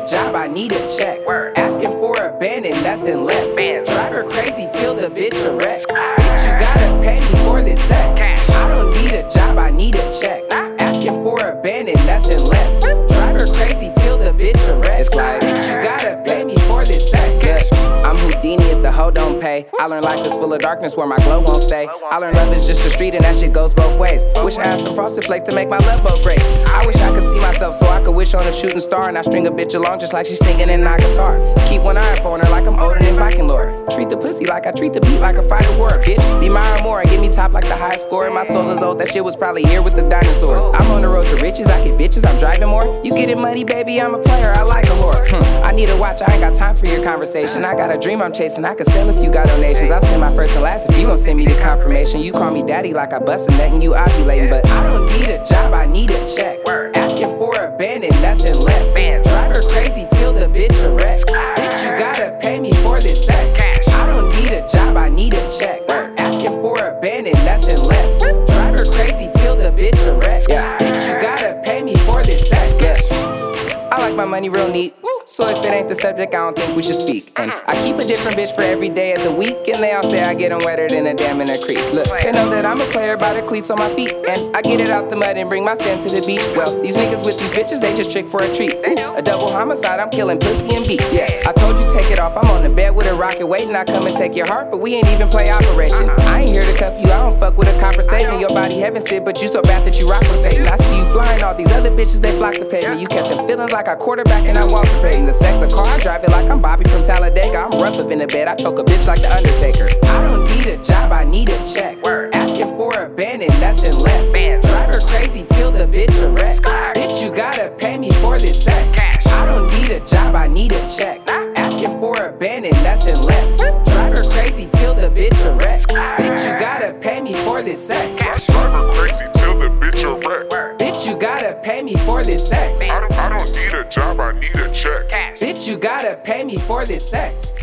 job, I need a check. Asking for a band and nothing less. Drive her crazy till the bitch a wreck. Bitch, you gotta pay me for this sex. I don't need a job, I need a check. Asking for a band and nothing less. Drive her crazy till the bitch a wreck. It's like, bitch, you gotta pay me for this sex. I'm Houdini if the hoe don't pay. I learned life is full of darkness where my glow won't stay. I learned love is just a street and that shit goes both ways. Wish I had some frosted flakes to make my love boat break. I wish I could see myself so I could wish on a shooting star. And I string a bitch along just like she's singing in my guitar. Keep one eye up on her like I'm older than Viking Lord. Treat the pussy like I treat the beat like a fighter war. Bitch, be my or more and give me top like the highest score. My soul is old, that shit was probably here with the dinosaurs. I'm on the road to riches, I get bitches, I'm driving more. You getting money, baby, I'm a player, I like a whore. I need a watch, I ain't got time for your conversation. I got a dream I'm chasing, I can sell if you got donations. I send my first and last if you gon' send me the confirmation. You call me daddy like I bust a nut and you ovulating. But I don't need a job, I need a check. Asking for a band and nothing less. Drive her crazy till the bitch a wreck. Bitch, you gotta pay me for this sex. I don't need a job, I need a check. Asking for a band and nothing less. Drive her crazy till the bitch a wreck. Bitch, you gotta pay me for this sex. I like my money real neat. So if it ain't the subject, I don't think we should speak. And I keep a different bitch for every day of the week. And they all say I get them wetter than a dam in a creek. Look, they know that I'm a player by the cleats on my feet. And I get it out the mud and bring my sand to the beach. Well, these niggas with these bitches, they just trick for a treat. A double homicide, I'm killing pussy and beats. Yeah, I told you take it off, I'm on the bed with a rocket waiting. I come and take your heart, but we ain't even play operation. I ain't here to cuff you, I don't fuck with a copper statement. Your body heaven sit, but you so bad that you rock with Satan. I see you flying, all these other bitches, they flock to pay me. You catching feelings like I quarterback and I'm Walter Payton. The sex a car, I drive it like I'm Bobby from Talladega. I'm rough up in the bed, I choke a bitch like the Undertaker. I don't need a job, I need a check. Asking for a band and nothing less. Drive her crazy till the bitch a wreck. Bitch, you gotta pay me for this sex. I don't need a job, I need a check. Asking for a band and nothing less. Drive her crazy till the bitch a wreck. Bitch, you gotta pay me for this sex. Drive her crazy till the bitch a wreck. Bitch, you gotta pay me for this sex. I don't need a job, I need a check. Bitch, you gotta pay me for this sex.